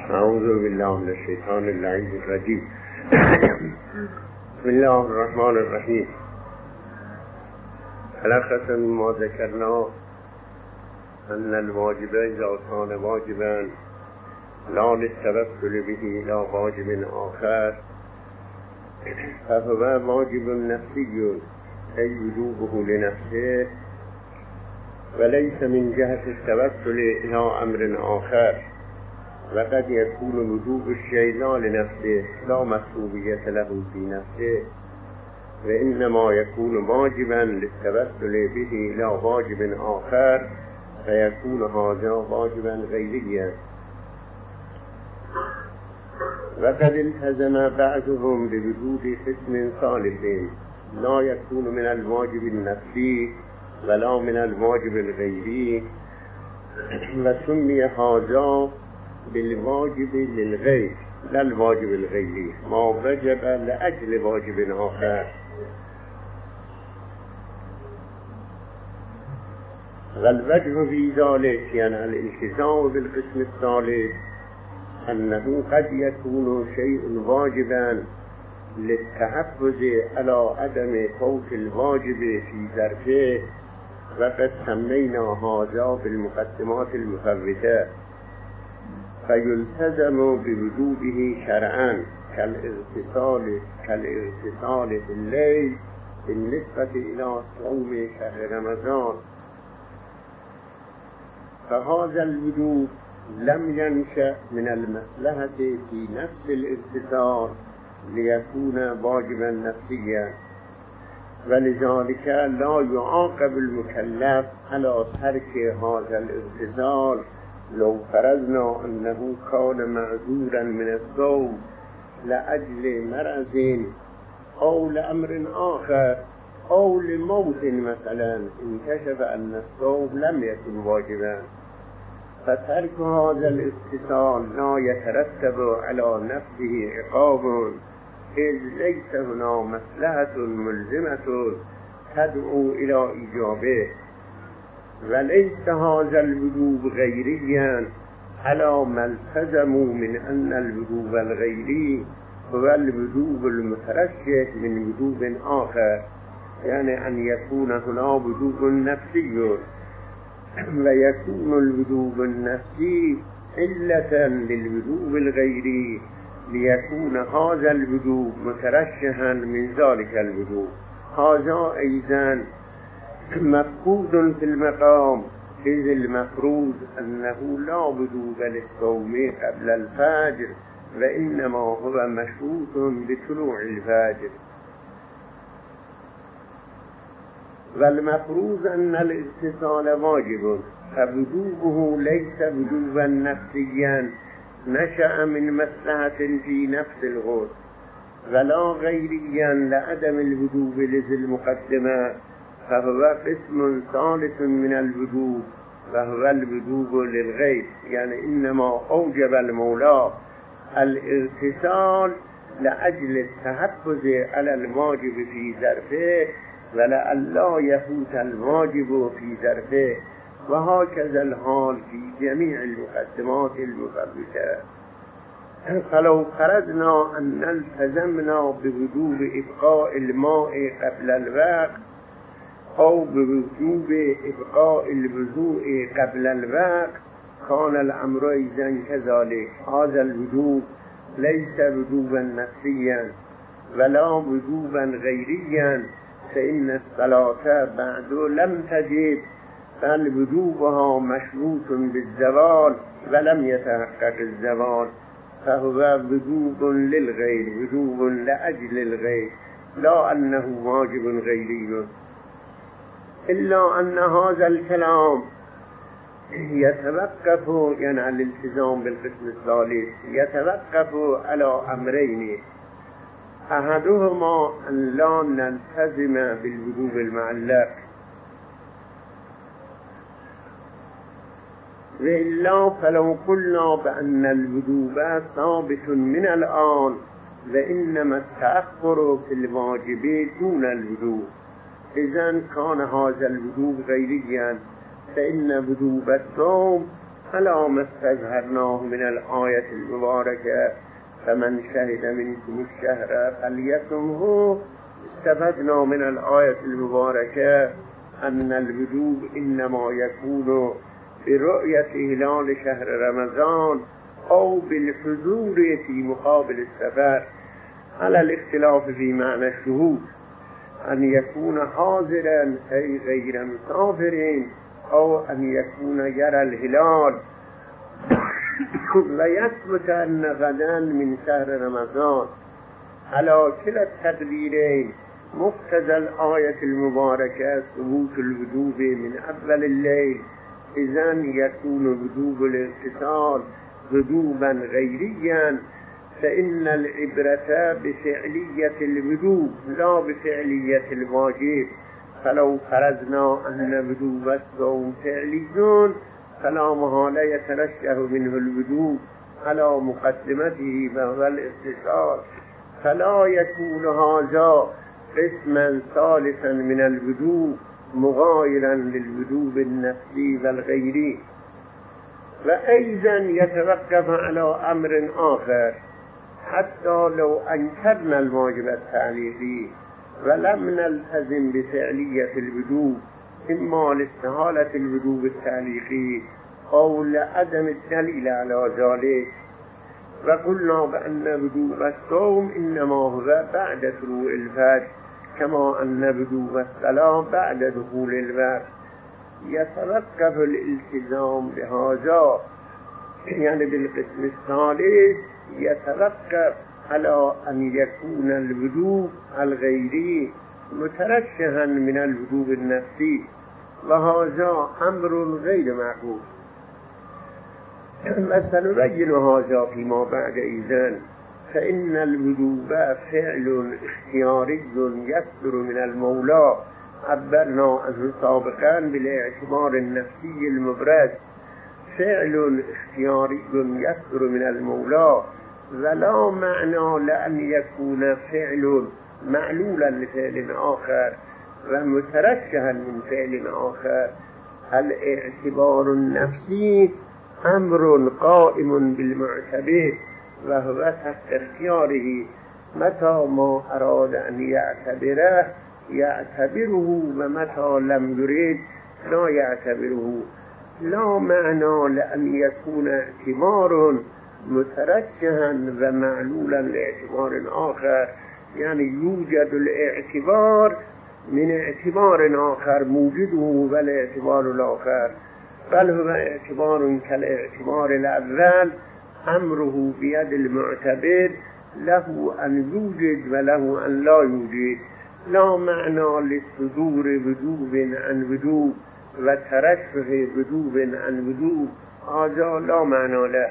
اعوذ بالله من الشیطان اللعین الرجیم. بسم الله الرحمن الرحیم. تلخص ما ذکرنا ان الواجب اذا كان واجبا لا للتوسل به الى واجب آخر فهو واجب نفسي أي وجوبه لنفسه وليس من جهة التوسل إلى أمر آخر، وقد يكون وجوب الشيء لا لنفسه لا مطلوبية له في نفسه، وإنما يكون واجبا للتوسل به إلى واجب آخر فيكون هذا واجبا غيريا. وقد التزم بعضهم بوجود قسم ثالث لا يكون من الواجب النفسي ولا من الواجب الغيري، وسمي هذا بالواجب للغير لا الواجب الغيري ما وجب لأجل واجب آخر. والوجه في ذلك يعني الالتزام بالقسم الثالث أنه قد يكون شيء واجبا للتحفظ على عدم فوت الواجب في ظرفه، وقد سمينا هذا بالمقدمات المفوتة، فيلتزم بوجوبه شرعا كالاغتسال في الليل بالنسبة إلى صوم شهر رمضان. فهذا الوجوب لم ينشأ من المصلحة في نفس الاغتسال ليكون واجبا نفسيا، ولذلك لا يعاقب المكلف على ترك هذا الاغتسال لو فرضنا أنه كان معذورا من الصوم لأجل مرض أو لأمر آخر أو لموت مثلا انكشف أن الصوم لم يكن واجبا، فترك هذا الاغتسال لا يترتب على نفسه عقاب، إذ ليس هنا مصلحة ملزمة تدعو إلى إيجابه. وليس هذا الوجوب غيريا على ما التزموا من أن الوجوب الغيري هو الوجوب المترشح من وجوب آخر، يعني أن يكون هنا وجوب نفسي ويكون الوجوب النفسي علة للوجوب الغيري ليكون هذا الوجوب مترشحا من ذلك الوجوب. هذا أيضا مفقود في المقام، إذ المفروض أنه لا وجوب للصوم قبل الفجر وإنما هو مشروط بطلوع الفجر. والمفروض أن الاغتسال واجب، فوجوبه ليس وجوبا نفسيا نشأ من مصلحة في نفس الغسل، ولا غيريا لعدم الوجوب لذي المقدمة، فهو قسم ثالث من الوجوب وهو الوجوب للغير، يعني إنما أوجب المولى الاغتسال لأجل التحفظ على الواجب في ظرفه ولئلا يفوت الواجب في ظرفه، وهكذا الحال في جميع المقدمات المفوتة. فلو فرضنا أن التزمنا بوجوب إبقاء الماء قبل الوقت أو بوجوب إبقاء الوضوء قبل الوقت كان الأمر إذن كذلك. هذا الوجوب ليس وجوبا نفسيا ولا وجوبا غيريا، فإن الصلاة بعد لم تجب، بل وجوبها مشروط بالزوال ولم يتحقق الزوال، فهو وجوب للغير، وجوب لأجل الغير، لا أنه واجب غيري. إلا أن هذا الكلام يتوقف يعني على الالتزام بالقسم الثالث يتوقف على أمرين: أحدهما أن لا نلتزم بالوجوب المعلق، وإلا فلو قلنا بأن الوجوب ثابت من الآن وإنما التأخر في الواجب دون الوجوب، إذن كان هذا الوجوب غيريا، فإن وجوب الصوم ألا ما استظهرناه من الآية المباركة فمن شهد منكم الشهر فليصمه. استفدنا من الآية المباركة أن الوجوب إنما يكون برؤية هلال شهر رمضان أو بالحضور في مقابل السفر، على الاختلاف في معنى الشهود، أن يكون حاضرا أي غير مسافر، أو أن يكون يرى الهلال ويثبت أن غدا من شهر رمضان. على كلا التقديرين مقتضى الآية المباركة ثبوت الوجوب من أول الليل، إذن يكون وجوب الاغتسال وجوبا غيريا، فإن العبرة بفعلية الوجوب لا بفعلية الواجب. فلو فرضنا أن وجوب الصوم فعلي فلا محالة يترشح منه الوجوب على مقدمته وهو الاغتسال، فلا يكون هذا قسما ثالثا من الوجوب مغايرا للوجوب النفسي والغيري. وأيضا يتوقف على أمر آخر، حتى لو أنكرنا الواجب التعليقي ولم نلتزم بفعلية الوجوب، إما لاستحالة الوجوب التعليقي أو لعدم الدليل على ذلك. وقلنا بأن وجوب الصوم إنما هو بعد طلوع الفجر، كما أن وجوب الصلاة بعد دخول الوقت. يتوقف الالتزام بهذا، يعني بالقسم الثالث، يتوقف على أن يكون الوجوب الغيري مترشحا من الوجوب النفسي، وهذا أمر غير معقول. وسنبين هذا فيما بعد إذن. فإن الوجوب فعل اختياري يصدر من المولى، عبرنا عنه سابقا بالاعتبار النفسي المبرز. فعل اختياري يصدر من المولى، ولا معنى لأن يكون فعل معلولا لفعل آخر ومترشحا من فعل آخر. الاعتبار النفسي أمر قائم بالمعتبر، وهو تحت اختياره، متى ما أراد أن يعتبره يعتبره، ومتى لم يريد لا يعتبره. لا معنى لأن يكون اعتبار مترشحا ومعلولا لاعتبار آخر، يعني يوجد الاعتبار من اعتبار آخر موجده والاعتبار الآخر، بل هو اعتبار كالاعتبار الأول، أمره بيد المعتبر، له أن يوجد وله أن لا يوجد. لا معنى لصدور وجوب عن وجوب وترشح وجوب عن وجوب، هذا لا معنى له.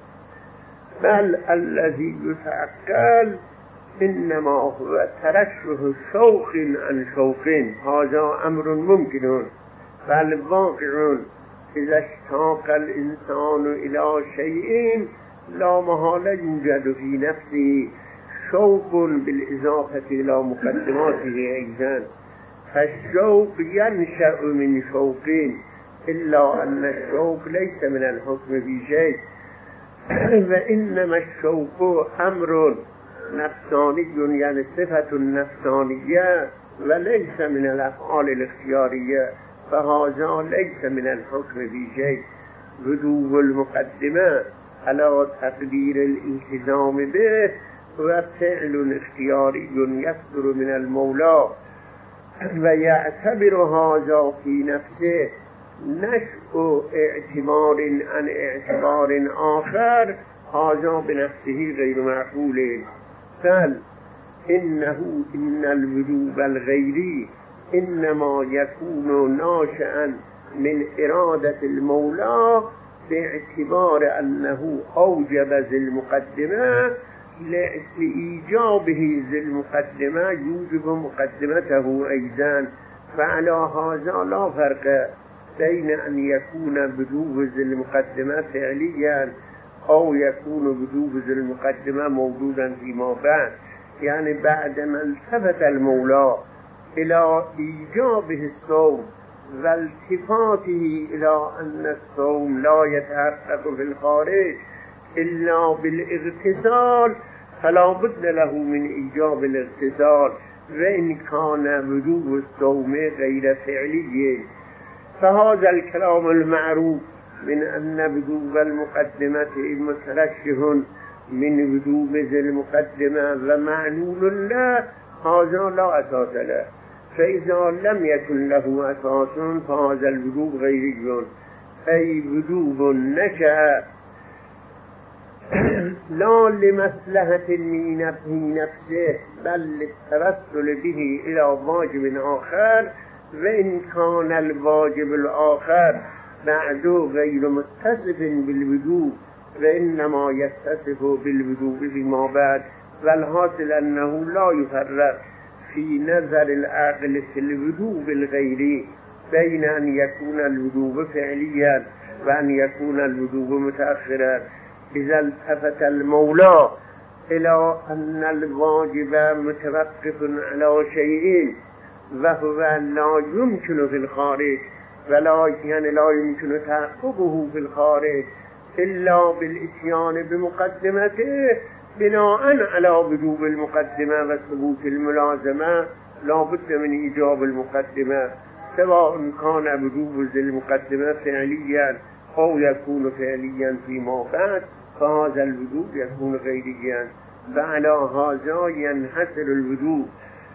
بل الذي يتعقل إنما هو ترشح شوق عن شوق، هذا أمر ممكن بل واقع. إذا اشتاق الإنسان إلى شيء لا محالة يوجد في نفسه شوق بالإضافة إلى مقدماته أيضا، فالشوق ينشأ من شوق، إلا أن الشوق ليس من الحكم في شيء، وإنما الشوق أمر نفساني، يعني صفة نفسانية وليس من الأفعال الاختيارية، فهذا ليس من الحكم في شيء. وجوب المقدمة على تقدير الالتزام به هو فعل اختياري يصدر من المولى، ويعتبر هذا في نفسه نشأ اعتبار عن اعتبار آخر، هذا بنفسه غير معقول. بل إن الوجوب الغيري إنما يكون ناشئا من إرادة المولى، باعتبار أنه أوجب ذي المقدمة، لإيجابه ذي المقدمة يوجب مقدمته أيضا. فعلى هذا لا فرق بين أن يكون وجوب ذي المقدمة فعليا أو يكون وجوب ذي المقدمة موجودا فيما بعد، يعني بعدما التفت المولى إلى إيجابه الصوم و التفاته الى ان الصوم لا يتحقق في الخارج الا بالاغتسال فلا بد له من ایجاب الاغتسال و ان كان وجوب الصوم غیر فعلی. فهذا الكلام المعروف من ان وجوب المقدمة مترشح من وجوب ذي المقدمة ومعنول له هذا لا اساس له، فإذا لم يكن له اساس فهذا الوجوب غيري أي وجوب نشأ لا لمصلحة من نفسه بل للتوسل به إلى واجب آخر، وإن كان الواجب الآخر بعد غير متصف بالوجوب وإنما يتصف بالوجوب فيما بعد. والحاصل أنه لا يفرق في نظر العقل في الوجوب الغيري بين أن يكون الوجوب فعليا وأن يكون الوجوب متأخرا. إذا التفت المولى إلى أن الواجب متوقف على شيء وهو لا يمكن في الخارج ولا يعني لا يمكن تحققه في الخارج إلا بالإتيان بمقدمته، بناء على وجوب المقدمة وثبوت الملازمة لا بد من إيجاب المقدمة، سواء كان وجوب ذي المقدمة فعليا أو يكون فعليا فيما بعد فهذا الوجوب يكون غيريا. وعلى هذا ينحصر الوجوب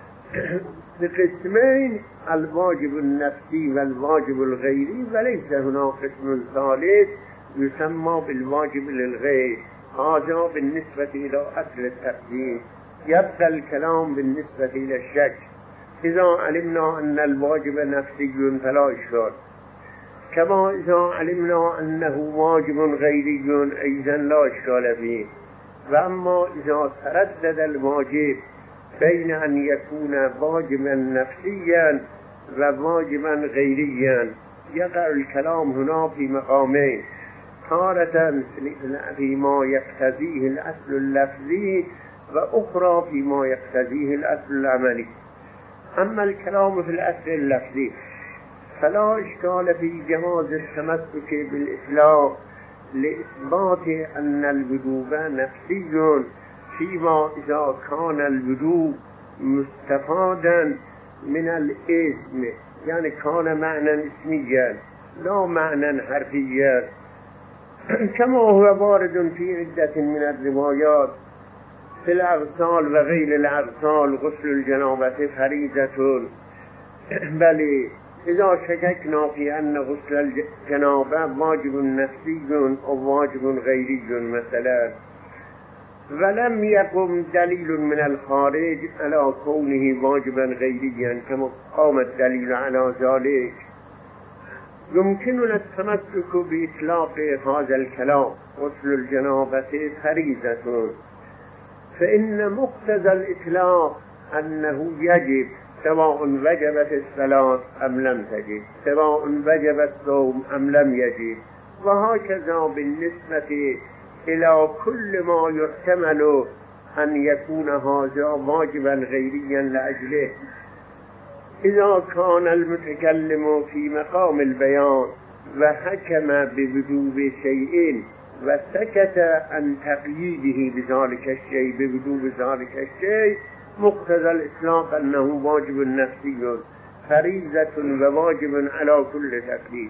بقسمين: الواجب النفسي والواجب الغيري، وليس هناك قسم ثالث يسمى بالواجب للغير. هذا بالنسبة إلى أصل التقسيم. يبقى الكلام بالنسبة إلى الشك. إذا علمنا أن الواجب نفسي فلا إشكال، كما إذا علمنا أنه واجب غيري أيضا لا إشكال فيه. وأما إذا تردد الواجب بين أن يكون واجبا نفسيا وواجبا غيريا يقع الكلام هنا في مقامين: تارة فيما يقتضيه الأصل اللفظي وأخرى فيما يقتضيه الأصل العملي. أما الكلام في الأصل اللفظي فلا إشكال في جواز التمسك بالإطلاق لإثبات أن الوجوب نفسي فيما إذا كان الوجوب مستفادا من الاسم، يعني كان معنى اسميا لا معنى حرفيا، كما هو وارد في عدة من الروايات في الأغسال وغير الأغسال: غسل الجنابة فريضة. بل إذا شككنا في أن غسل الجنابة واجب نفسي أو واجب غيري مثلا ولم يقم دليل من الخارج على كونه واجبا غيريا كما قام الدليل على ذلك، يمكننا التمسك بإطلاق هذا الكلام: غسل الجنابة فريضة، فإن مقتضى الإطلاق أنه يجب سواء وجبت الصلاة أم لم تجب، سواء وجب الصوم أم لم يجب. وهكذا بالنسبة إلى كل ما يحتمل أن يكون هذا واجبا غيريا لأجله. إذا كان المتكلم في مقام البيان وحكم بوجوب شيء وسكت عن تقييده بذلك الشيء بوجوب ذلك الشيء، مقتضى الإطلاق أنه واجب نفسي فريضة وواجب على كل تكليف.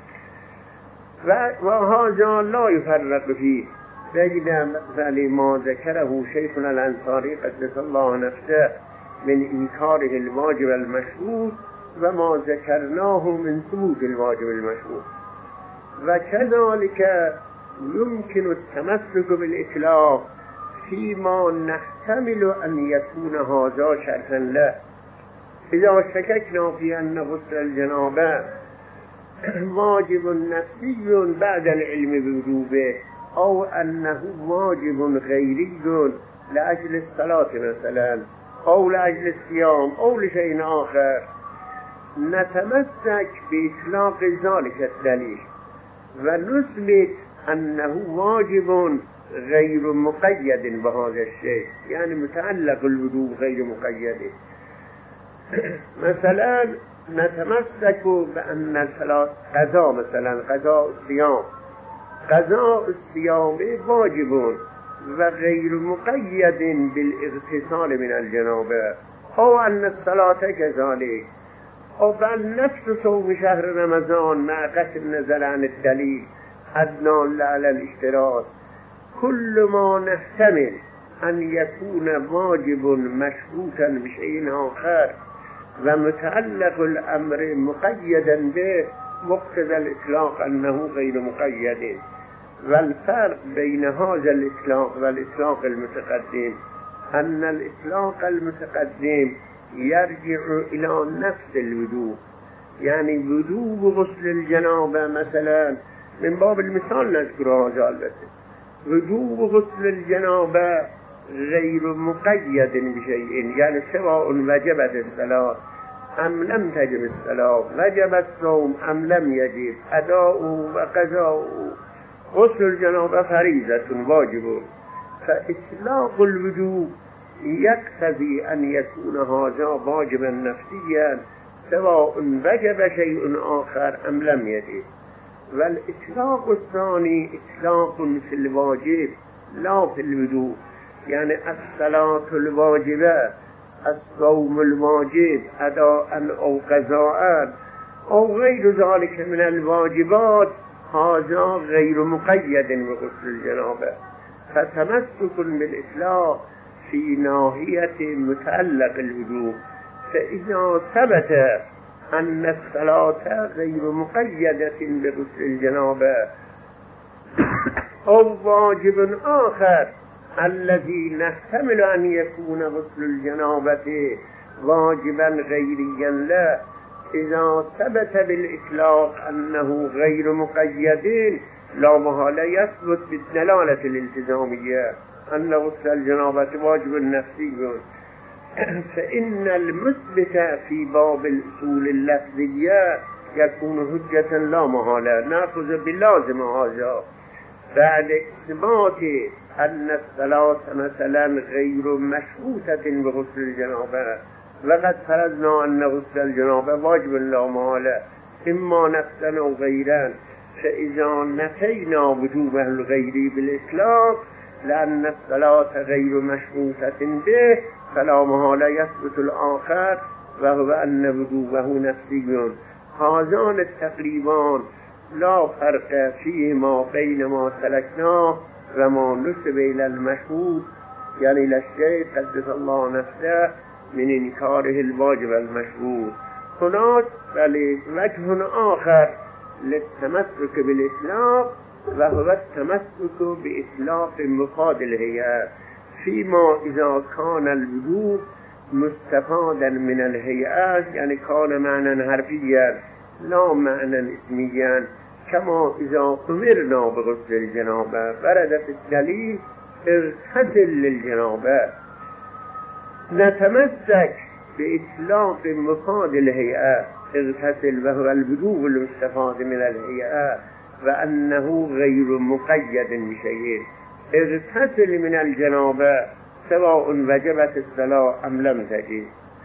وهذا لا يفرق فيه بين مثل ما ذكره شيخنا الأنصاري قدس الله نفسه من إنكاره الواجب المشروط وما ذكرناه من ثبوت الواجب المشروط. وكذلك يمكن التمسك بالإطلاق فيما نحتمل أن يكون هذا شرطا له. إذا شككنا في أن غسل الجنابة واجب نفسي بعد العلم بوجوبه أو أنه واجب غيري لأجل الصلاة مثلا أو لأجل الصيام أو لشيء آخر، نتمسك بإطلاق ذلك الدليل ونثبت أنه واجب غير مقيد بهذا الشيء، يعني متعلق الوجوب غير مقيد. مثلا نتمسك بأن صلاة قضاء مثلا قضاء الصيام، قضاء الصيام واجب و غیر مقید بالاغتسال من الجنابه، او ان الصلاة كذلك، او بل نفس صوم شهر رمضان مع قطع النظر عن الدلیل ادنى على الاشتراط، كل ما نحتمل ان يكون واجب مشروطا بشيء آخر و متعلق الامر مقيدا به مقتضى الاطلاق انه غیر مقید، والفرق بين هذا الإطلاق والإطلاق المتقدم أن الإطلاق المتقدم يرجع إلى نفس الوضوء، يعني وضوء غسل الجنابة مثلا من باب المثال نذكر هذا البته، وضوء غسل الجنابة غير مقيد بشيء، يعني سواء وجبت الصلاة أم لم تجب الصلاة، وجب الصوم أم لم يجب، أداؤه وقضاؤه. غسل الجنابة فريضة واجب، فإطلاق الوجوب يقتضي أن يكون هذا واجبا نفسيا سواء وجب شيء آخر أم لم يجب، والإطلاق الثاني إطلاق في الواجب لا في الوجوب، يعني الصلاة الواجبة، الصوم الواجب أداء أو قضاء أو غير ذلك من الواجبات هذا غير مقيد بغسل الجنابة، فتمسك بالإطلاق في ناحية متعلق الوجوب، فإذا ثبت أن الصلاة غير مقيدة بغسل الجنابة أو واجب آخر الذي نحتمل أن يكون غسل الجنابة واجبا غيريا له، إذا ثبت بالإطلاق أنه غير مقيد لا محالة يثبت بالدلالة الالتزامية أن غسل الجنابة واجب نفسي، فإن المثبت في باب الأصول اللفظية يكون حجة لا محالة، نأخذ بلازم هذا بعد إثبات أن الصلاة مثلا غير مشروطة بغسل الجنابة، لقد فرضنا أن غسل الجنابة واجب لا محالة إما نفسا أو غيرا، فإذا نفينا وجوبه الغيري بالإطلاق لأن الصلاة غير مشروطة به فلا محالة يثبت الآخر وهو أن وجوبه نفسي. هذان التقريبان لا فرق فيهما بين ما سلكناه وما نسب إلى المشهور، يعني إلى الشيء قدس الله نفسه من إنكاره الواجب المشروط. هناك وجه آخر للتمسك بالإطلاق وهو التمسك بإطلاق مفاد الهيئة، فيما إذا كان الوجوب مستفادا من الهيئة، يعني كان معنى حرفيا لا معنى اسميا، كما إذا أمرنا بغسل الجنابة ورد في الدليل اغتسل للجنابة، نتمسك بإطلاق مفاد الهيئة اغتسل وهو الوجوب المستفاد من الهيئة وأنه غير مقيد بشيء، اغتسل من الجنابة سواء وجبت الصلاة أم لم تجب.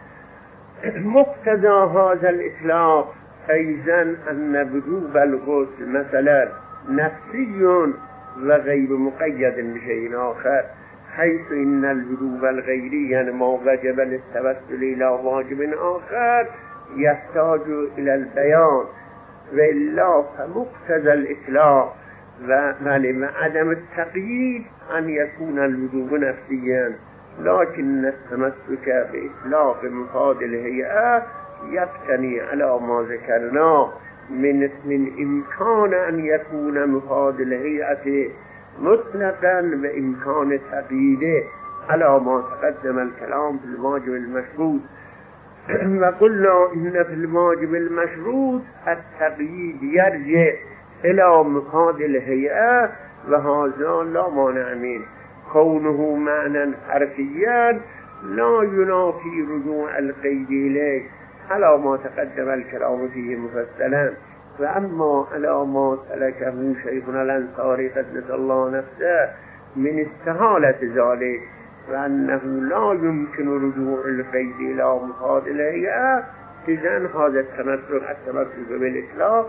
مقتضى هذا الإطلاق أيضا أن وجوب الغسل مثلا نفسي وغير مقيد بشيء آخر، حيث إن الوجوب الغيري يعني ما وجب للتوسل إلى واجب آخر يحتاج إلى البيان، وإلا فمقتضى الإطلاق وعدم التقييد أن يكون الوجوب نفسيا، لكن التمسك بإطلاق مفاد الهيئة يقتني على ما ذكرناه من إمكان أن يكون مفاد الهيئة مطلقا بإمكان تقييده على ما تقدم الكلام في الواجب المشروط. وقلنا إن في الواجب المشروط التقييد يرجع إلى مفاد الهيئة، وهذا لا مانع منه، كونه معنى حرفيا لا ينافي رجوع القيد إليه على ما تقدم الكلام فيه مفصلا. وأما على ما سلكه شيخنا الأنصاري قدس الله نفسه من استحالة ذلك وأنه لا يمكن رجوع القيد إلى مفاد الهيئة، إذن هذا التمسك بالإطلاق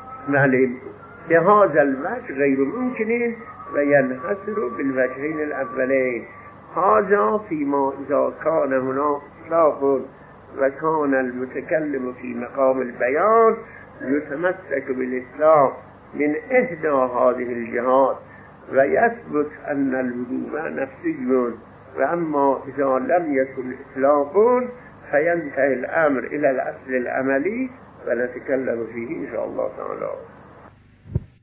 بهذا الوجه غير ممكن وينحصر بالوجهين الأولين. هذا فيما إذا كان هناك إطلاق وكان المتكلم في مقام البيان يتمسك بالإطلاق من إحدى هذه الجهات ويثبت أن الوجوب نفسي. وأما إذا لم يكن إطلاق فينتهي الأمر إلى الأصل العملي ونتكلم فيه إن شاء الله تعالى.